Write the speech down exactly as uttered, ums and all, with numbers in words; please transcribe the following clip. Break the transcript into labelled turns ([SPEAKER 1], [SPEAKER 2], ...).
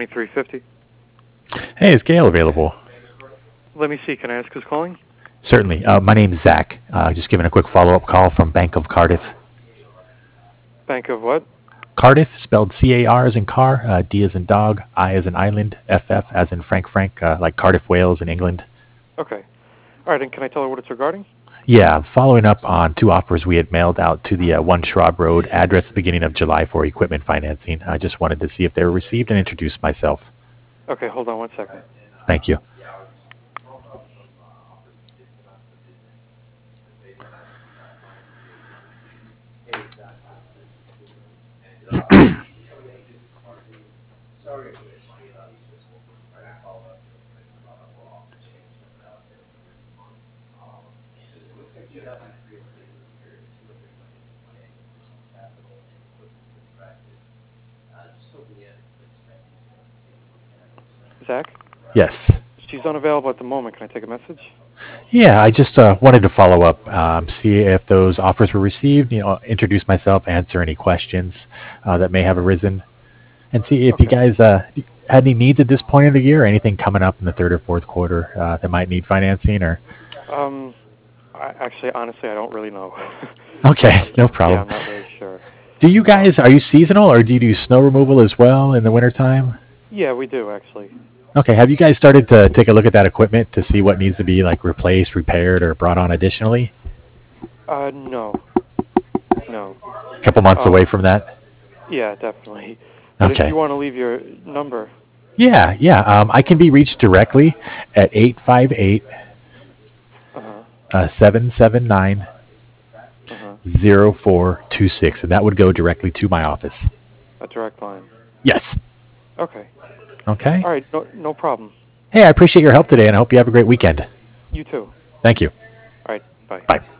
[SPEAKER 1] twenty-three fifty.
[SPEAKER 2] Hey, is Gail available?
[SPEAKER 1] Let me see. Can I ask who's calling?
[SPEAKER 2] Certainly. Uh, my name's Zach. Uh, just giving a quick follow-up call from Bank of Cardiff.
[SPEAKER 1] Bank of what?
[SPEAKER 2] Cardiff, spelled C A R as in car, uh, D as in dog, I as in island, F F as in Frank Frank, uh, like Cardiff, Wales in England.
[SPEAKER 1] Okay. All right, and can I tell her what it's regarding?
[SPEAKER 2] Yeah, following up on two offers we had mailed out to the uh, One Schraub Road address at the beginning of July for equipment financing. I just wanted to see if they were received and introduce myself.
[SPEAKER 1] Okay, hold on one second.
[SPEAKER 2] Thank you.
[SPEAKER 1] Zach?
[SPEAKER 2] Yes.
[SPEAKER 1] She's unavailable at the moment. Can I take a message?
[SPEAKER 2] Yeah, I just uh, wanted to follow up, um, see if those offers were received, you know, introduce myself, answer any questions uh, that may have arisen, and see if
[SPEAKER 1] Okay.
[SPEAKER 2] you guys uh, had any needs at this point of the year, or anything coming up in the third or fourth quarter uh, that might need financing, or...
[SPEAKER 1] Um, I, actually, honestly, I don't really know.
[SPEAKER 2] Okay, no
[SPEAKER 1] Yeah,
[SPEAKER 2] problem.
[SPEAKER 1] I'm not really sure.
[SPEAKER 2] Do you
[SPEAKER 1] Um,
[SPEAKER 2] guys, are you seasonal, or do you do snow removal as well in the wintertime?
[SPEAKER 1] yeah, we do, actually.
[SPEAKER 2] Okay, have you guys started to take a look at that equipment to see what needs to be like replaced, repaired, or brought on additionally?
[SPEAKER 1] Uh, no. No.
[SPEAKER 2] A couple months
[SPEAKER 1] Um,
[SPEAKER 2] away from that?
[SPEAKER 1] yeah, definitely. But if
[SPEAKER 2] Okay.
[SPEAKER 1] you want to leave your number,
[SPEAKER 2] Yeah, yeah. Um, I can be reached directly at eight five eight,
[SPEAKER 1] uh-huh,
[SPEAKER 2] uh, seven seven nine,
[SPEAKER 1] uh-huh,
[SPEAKER 2] zero four two six, and that would go directly to my office.
[SPEAKER 1] a direct line.
[SPEAKER 2] Yes.
[SPEAKER 1] Okay.
[SPEAKER 2] Okay.
[SPEAKER 1] All right, no, no problem.
[SPEAKER 2] Hey, I appreciate your help today, and I hope you have a great weekend.
[SPEAKER 1] You too.
[SPEAKER 2] Thank you.
[SPEAKER 1] All right, bye.
[SPEAKER 2] Bye.